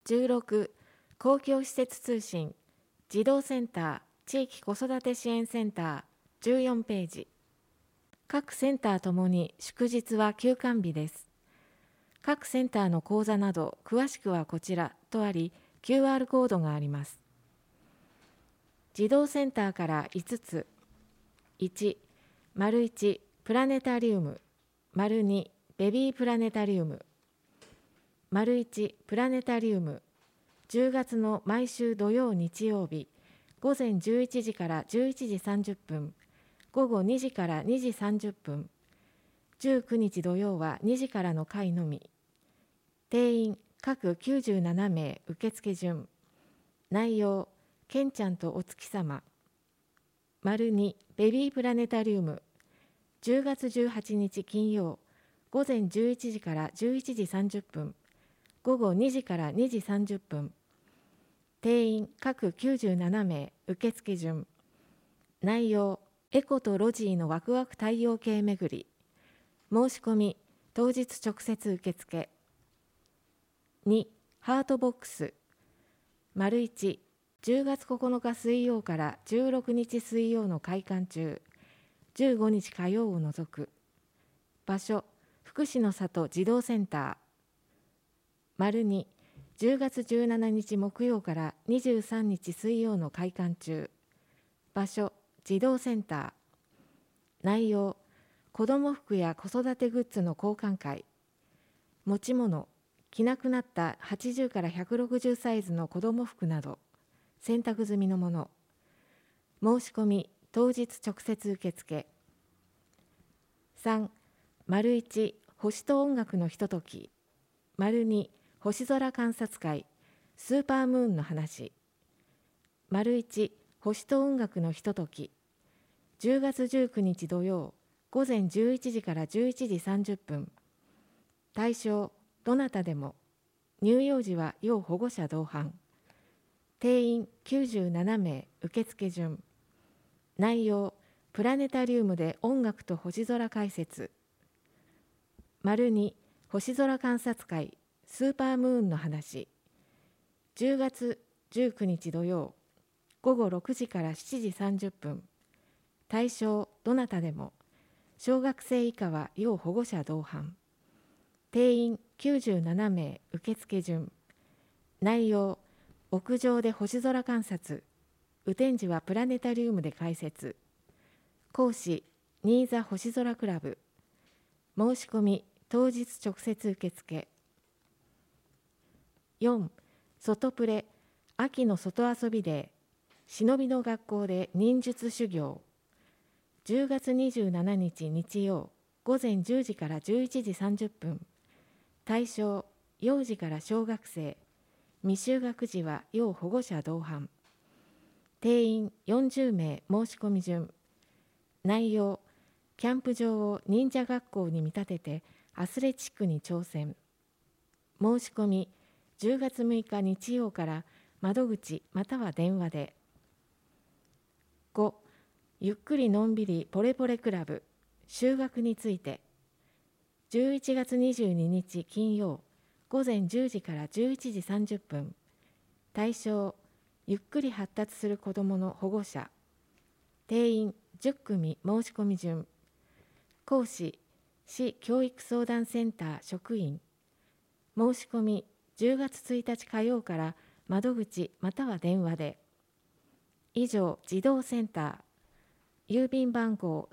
16、公共施設通信、児童センター、地域子育て支援センター、14ページ。各センターともに祝日は休館日です。各センターの口座など詳しくはこちらとあり、QR コードがあります。児童センターから5つ。1、1プラネタリウム、2ベビープラネタリウム。1プラネタリウム、10月の毎週土曜日曜日、午前11時から11時30分、午後2時から2時30分、19日土曜は2時からの会のみ。定員各97名受付順。内容、ケンちゃんとお月様。2ベビープラネタリウム、10月18日金曜、午前11時から11時30分、午後2時から2時30分。定員各97名受付順。内容、エコとロジーのワクワク太陽系巡り。申し込み当日直接受付。2、ハートボックス。1、10月9日水曜から16日水曜の開館中、15日火曜を除く。場所、福祉の里児童センター。2、10月17日木曜から23日水曜の開館中。場所、児童センター。内容、子ども服や子育てグッズの交換会。持ち物、着なくなった80から160サイズの子ども服など、洗濯済みのもの。申し込み当日直接受付。3、1星と音楽のひととき。2星空観察会スーパームーンの話。1星と音楽のひととき。10月19日土曜午前11時から11時30分。対象どなたでも。乳幼児は要保護者同伴。定員97名受付順。内容、プラネタリウムで音楽と星空解説。2星空観察会スーパームーンの話。10月19日土曜午後6時から7時30分。対象どなたでも。小学生以下は要保護者同伴。定員97名受付順。内容、屋上で星空観察。雨天時はプラネタリウムで解説。講師、新座星空クラブ。申し込み当日直接受付。4、外プレ秋の外遊びデー。忍びの学校で忍術修行。10月27日日曜午前10時から11時30分。対象、幼児から小学生。未就学児は要保護者同伴。定員40名申し込み順。内容、キャンプ場を忍者学校に見立ててアスレチックに挑戦。申し込み10月6日日曜から窓口または電話で。5、ゆっくりのんびりポレポレクラブ修学について。11月22日金曜午前10時から11時30分。対象、ゆっくり発達する子どもの保護者。定員10組申し込み順。講師、市教育相談センター職員。申し込み10月1日火曜から窓口または電話で。以上、児童センター。郵便番号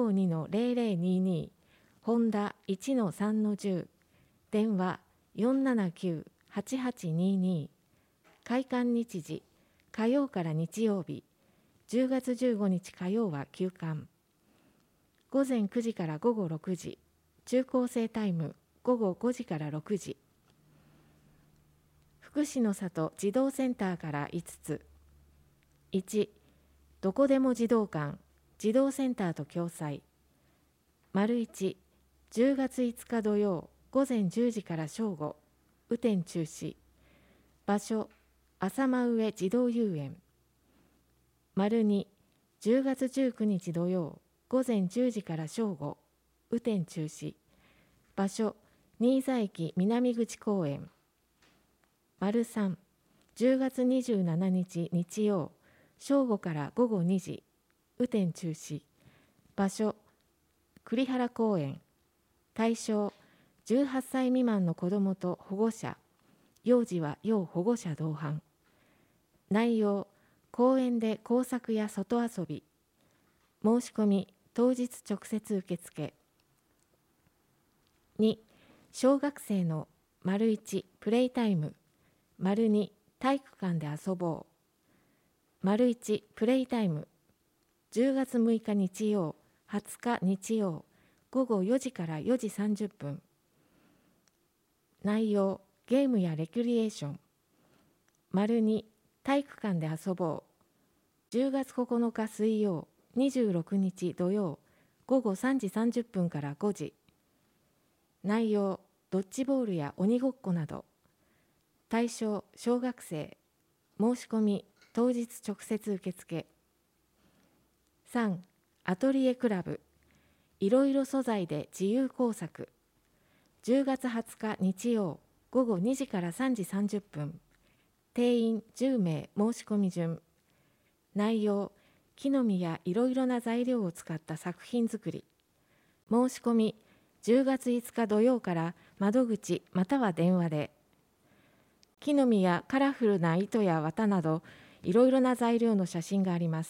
352-0022、本田 1-3-10、電話479-8822。開館日時、火曜から日曜日、10月15日火曜は休館。午前9時から午後6時、中高生タイム午後5時から6時。福祉の里児童センターから5つ。1、どこでも児童館児童センターと共催。1、10月5日土曜午前10時から正午、雨天中止。場所、浅間上児童遊園。2、10月19日土曜午前10時から正午、雨天中止。場所、新座駅南口公園。 3、10月27日日曜、正午から午後2時、雨天中止。場所、栗原公園。対象、18歳未満の子どもと保護者。幼児は要保護者同伴。内容、公園で工作や外遊び。申し込み、当日直接受付。2、小学生の ① プレイタイム ② 体育館で遊ぼう ① プレイタイム10月6日日曜、20日日曜、午後4時から4時30分。内容、ゲームやレクリエーション。2、体育館で遊ぼう。10月9日水曜、26日土曜、午後3時30分から5時。内容、ドッジボールや鬼ごっこなど。対象、小学生。申し込み、当日直接受付。3、アトリエクラブ。いろいろ素材で自由工作。10月20日日曜、午後2時から3時30分。定員10名申し込み順。内容、木の実やいろいろな材料を使った作品作り。申し込み、10月5日土曜から窓口または電話で。木の実やカラフルな糸や綿などいろいろな材料の写真があります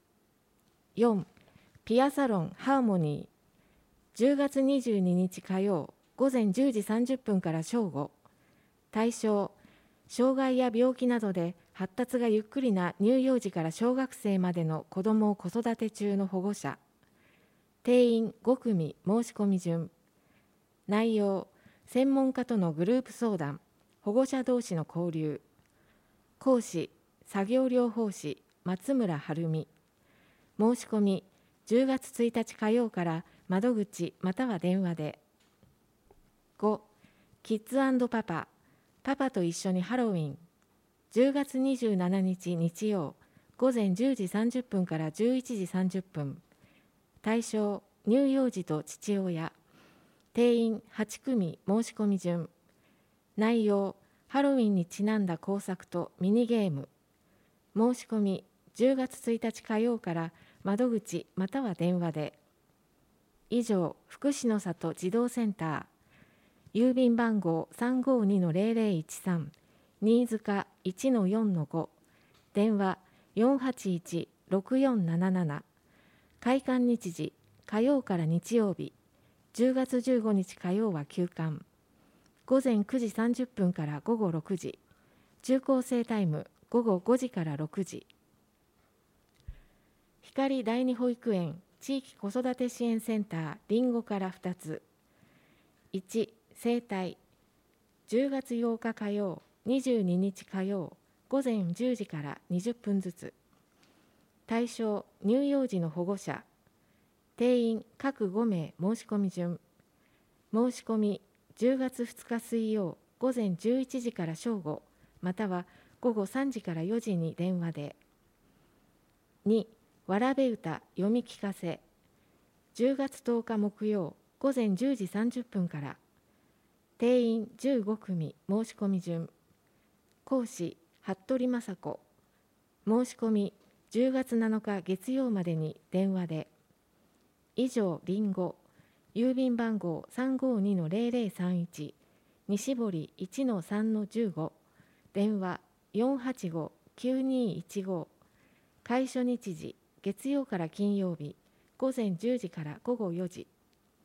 。4、ピアサロンハーモニー。10月22日火曜午前10時30分から正午。対象、障害や病気などで発達がゆっくりな乳幼児から小学生までの子どもを子育て中の保護者。定員5組申し込み順。内容、専門家とのグループ相談、保護者同士の交流。講師、作業療法士松村晴美。申し込み、10月1日火曜から窓口または電話で。5、キッズ&パパ、パパと一緒にハロウィン。10月27日日曜、午前10時30分から11時30分。対象、乳幼児と父親。定員8組申し込み順。内容、ハロウィンにちなんだ工作とミニゲーム。申し込み、10月1日火曜から窓口または電話で。以上、福祉の里児童センター。郵便番号 352-0013 新塚 1-4-5、電話 481-6477。開館日時、火曜から日曜日。10月15日火曜は休館。午前9時30分から午後6時。中高生タイム午後5時から6時。光第二保育園地域子育て支援センターりんごから2つ。1、生態。10月8日火曜、22日火曜、午前10時から20分ずつ。対象、乳幼児の保護者。定員各5名申し込み順。申し込み、10月2日水曜、午前11時から正午、または午後3時から4時に電話で。2、わらべ歌読み聞かせ。10月10日木曜、午前10時30分から。定員15組申し込み順。講師、服部雅子。申し込み、10月7日月曜までに電話で。以上、りんご。郵便番号 352-0031 西堀 1-3-15、電話 485-9215。開所日時、月曜から金曜日、午前10時から午後4時。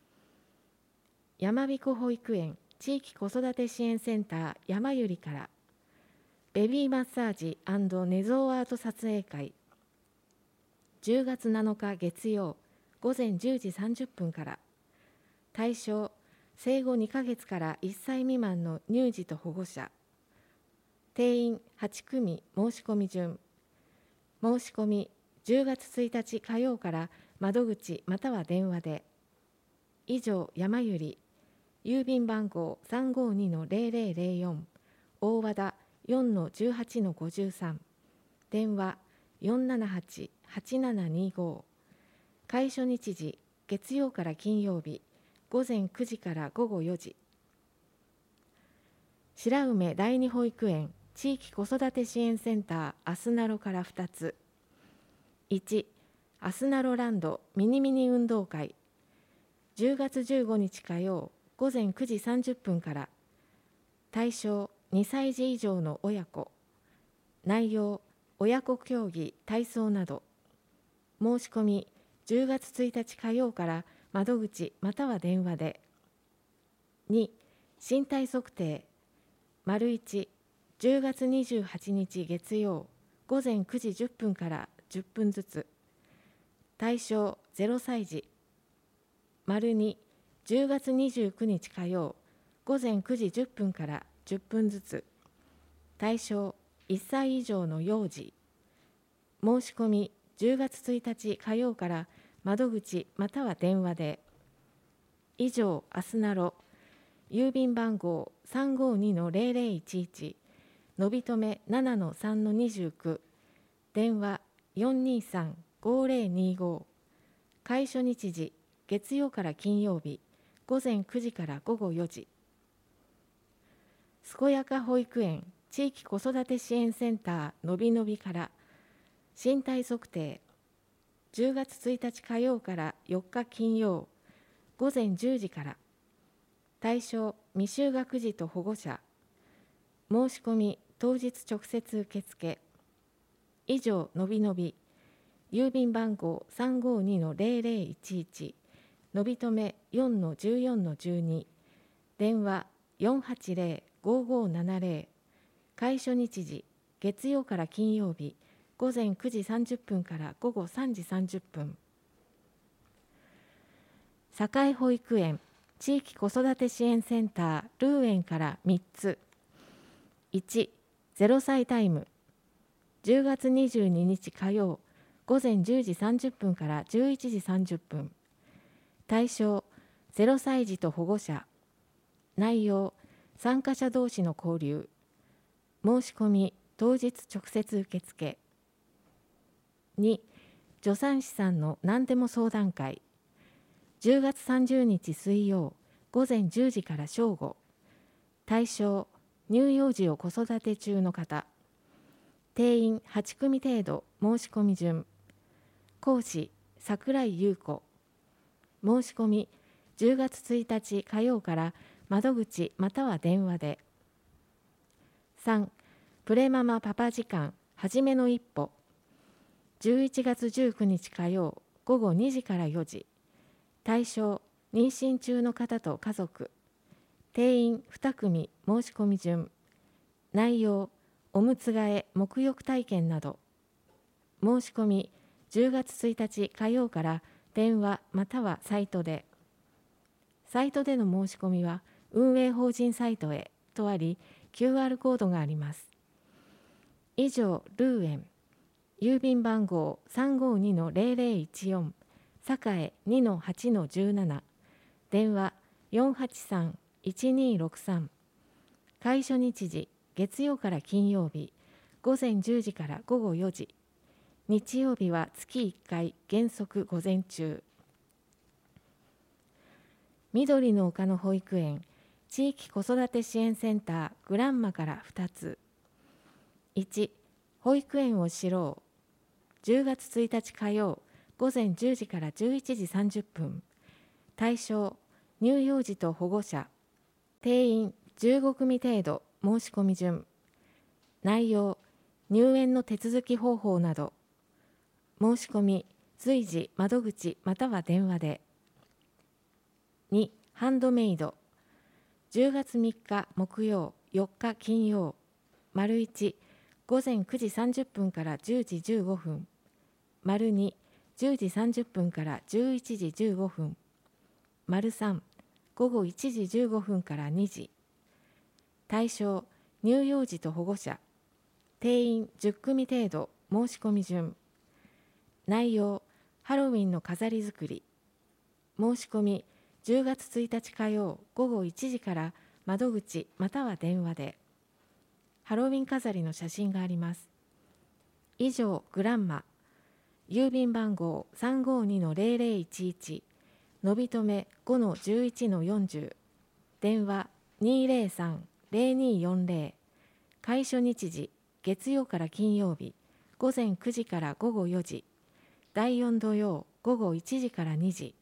山彦保育園地域子育て支援センター山ゆりから、ベビーマッサージ&寝相アート撮影会。10月7日月曜、午前10時30分から。対象、生後2ヶ月から1歳未満の乳児と保護者。定員8組申し込み順。申し込み、10月1日火曜から窓口または電話で。以上、山ゆり。郵便番号 352-0004 大和田 4-18-53、電話 478-8725。開所日時、月曜から金曜日、午前9時から午後4時。 白梅第二保育園地域子育て支援センターアスナロから2つ。1、アスナロランドミニミニ運動会。10月15日火曜午前9時30分から。対象2歳児以上の親子。内容親子競技、体操など。申し込み10月1日火曜から窓口または電話で。2、身体測定。丸1、10月28日月曜午前9時10分から10分ずつ。対象0歳児。丸2、10月29日火曜午前9時10分から10分ずつ。対象1歳以上の幼児。申し込み10月1日火曜から窓口または電話で。以上、アスナロ。郵便番号 352-0011 のびとめ 7-3-29 電話 423-5025 開所日時月曜から金曜日午前9時から午後4時。すこやか保育園地域子育て支援センターのびのびから身体測定。10月1日火曜から4日金曜午前10時から。対象未就学児と保護者。申し込み当日直接受付。以上、のびのび。郵便番号 352-0011 のびとめ 4-14-12 電話 480-5570 開所日時月曜から金曜日午前9時30分から午後3時30分。栄保育園地域子育て支援センタールーエンから3つ。1、0歳タイム。10月22日火曜午前10時30分から11時30分。対象0歳児と保護者。内容参加者同士の交流。申し込み当日直接受付。2、助産師さんの何でも相談会。10月30日水曜午前10時から正午。対象乳幼児を子育て中の方。定員8組程度。申し込み順。講師櫻井優子。申し込み10月1日火曜から窓口または電話で。3、プレママパパ時間はじめの一歩。11月19日火曜午後2時から4時。対象妊娠中の方と家族。定員2組。申し込み順。内容おむつ替え、沐浴体験など。申し込み10月1日火曜から電話またはサイトで。サイトでの申し込みは運営法人サイトへとあり QR コードがあります。以上、ルーエン。郵便番号 352-0014 栄 2-8-17 電話 483-1263 開所日時月曜から金曜日午前10時から午後4時。日曜日は月1回原則午前中。緑の丘の保育園地域子育て支援センターグランマから2つ。1、保育園を知ろう。10月1日火曜午前10時から11時30分。対象乳幼児と保護者。定員15組程度。申し込み順。内容入園の手続き方法など。申し込み随時窓口または電話で。2、ハンドメイド。10月3日木曜4日金曜。丸1、午前9時30分から10時15分。丸2、10時30分から11時15分。丸3、午後1時15分から2時。対象乳幼児と保護者。定員10組程度。申し込み順。内容ハロウィンの飾り作り。申し込み10月1日火曜午後1時から窓口または電話で。ハロウィン飾りの写真があります。以上、グランマ。郵便番号 352-0011 のびとめ 5-11-40 電話 0240、開所日時月曜から金曜日午前9時から午後4時、第4土曜午後1時から2時。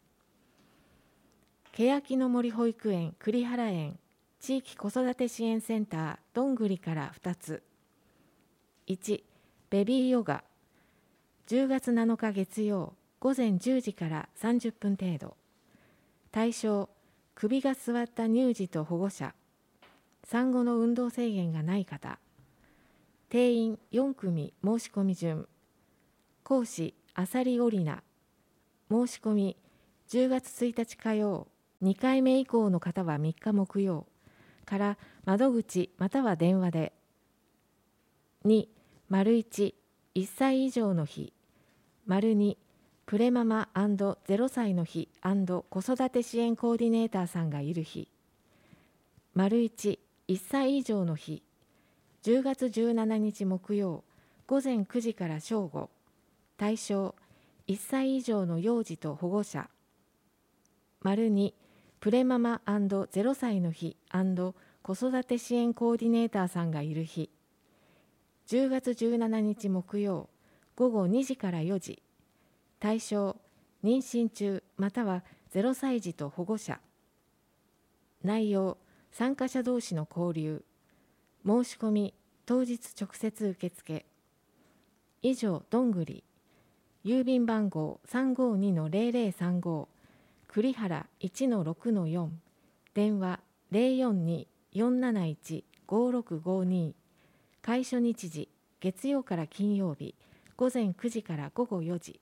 欅の森保育園栗原園地域子育て支援センターどんぐりから2つ。1、ベビーヨガ10月7日月曜午前10時から30分程度。対象、首が座った乳児と保護者、産後の運動制限がない方。定員4組申し込み順。講師、あさりオリナ。申し込み10月1日火曜、2回目以降の方は3日木曜から窓口または電話で。2、1、1歳以上の日。2、プレママ&0歳の日&子育て支援コーディネーターさんがいる日。1、1歳以上の日。10月17日木曜午前9時から正午。対象、1歳以上の幼児と保護者。2、プレママ&0歳の日&子育て支援コーディネーターさんがいる日。10月17日木曜午後2時から4時。対象、妊娠中または0歳児と保護者。内容、参加者同士の交流。申し込み当日直接受付。以上、どんぐり。郵便番号 352-0035 栗原 1-6-4、電話 042-471-5652。開所日時月曜から金曜日午前9時から午後4時。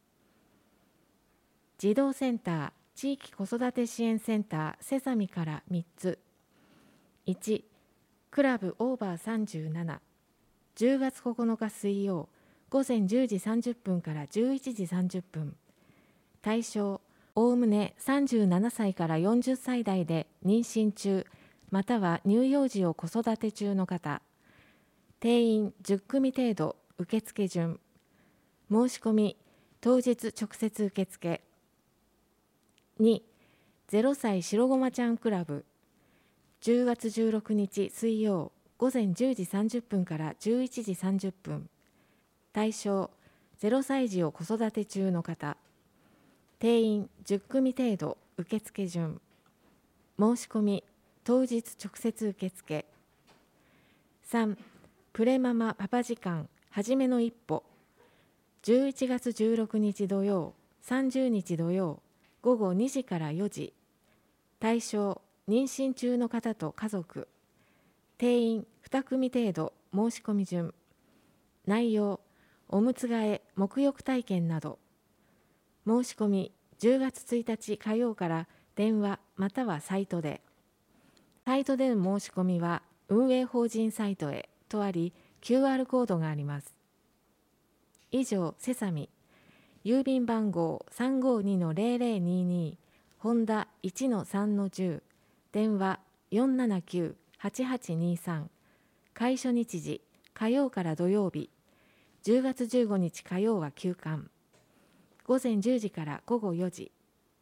児童センター地域子育て支援センターセサミから3つ。1、クラブオーバー37。10月9日水曜午前10時30分から11時30分。対象、おおむね37歳から40歳代で妊娠中または乳幼児を子育て中の方。定員10組程度。受付順。申し込み当日直接受付。2、0歳白ごまちゃんクラブ10月16日水曜午前10時30分から11時30分。対象、0歳児を子育て中の方。定員10組程度。受付順。申し込み当日直接受付。3、プレママパパ時間はじめの一歩11月16日土曜30日土曜午後2時から4時。対象、妊娠中の方と家族。定員2組程度。申し込み順。内容、おむつ替え、沐浴体験など。申し込み10月1日火曜から電話またはサイトで。サイトでの申し込みは運営法人サイトへとあり QR コードがあります。以上、セサミ。郵便番号 352-0022 本田 1-3-10 電話 479-8823。開所日時火曜から土曜日10月15日火曜は休館。午前10時から午後4時。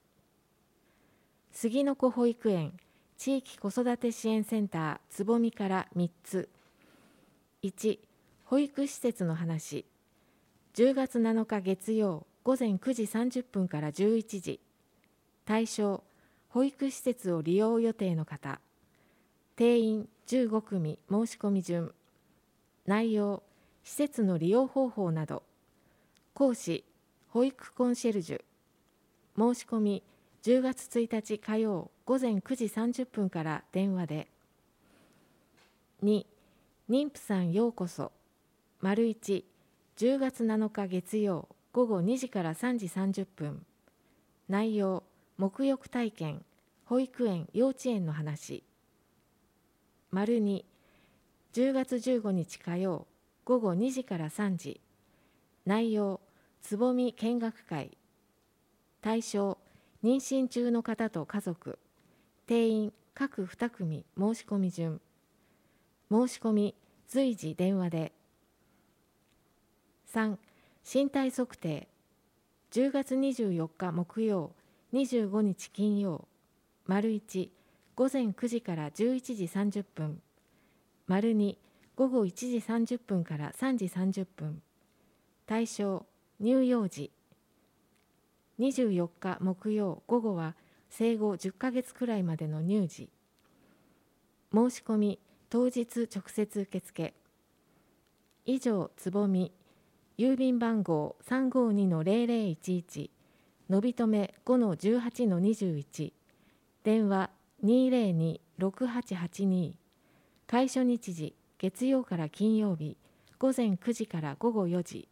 杉の子保育園地域子育て支援センターつぼみから3つ。1、保育施設の話。10月7日月曜午前9時30分から11時。対象、保育施設を利用予定の方。定員15組。申し込み順。内容、施設の利用方法など。講師、保育コンシェルジュ。申し込み10月1日火曜午前9時30分から電話で。2、妊婦さんようこそ。1、10月7日月曜午後2時から3時30分。内容、沐浴体験、保育園幼稚園の話。2、10月15日火曜午後2時から3時。内容、つぼみ見学会。対象、妊娠中の方と家族。定員各2組。申し込み順。申し込み随時電話で。3、身体測定。10月24日木曜25日金曜。1、午前9時から11時30分。 2午後1時30分から3時30分。対象乳幼児。24日木曜午後は生後10ヶ月くらいまでの乳児。申し込み当日直接受付。以上つぼみ、郵便番号 352-0011、のびとめ 5-18-21、電話 202-6882、開所日時月曜から金曜日午前9時から午後4時。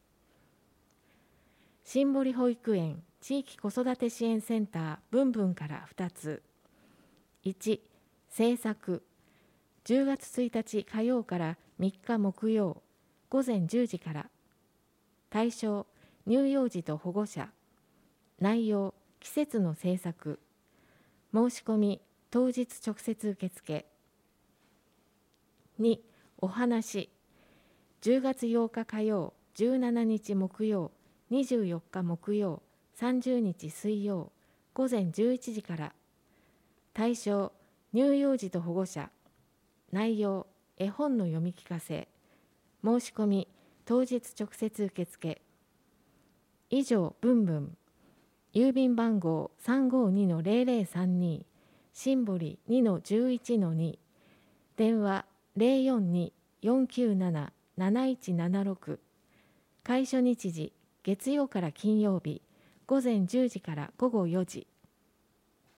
新堀保育園地域子育て支援センターぶんぶんから2つ。1、制作。10月1日火曜から3日木曜午前10時から。対象乳幼児と保護者。内容季節の制作。申し込み当日直接受付。2、お話。10月8日火曜、17日木曜、24日木曜、30日水曜午前11時から。対象乳幼児と保護者。内容絵本の読み聞かせ。申し込み当日直接受付。以上ぶんぶん。郵便番号 352-0032、新堀 2-11-2、電話 042-497-7176、開所日時月曜から金曜日午前10時から午後4時。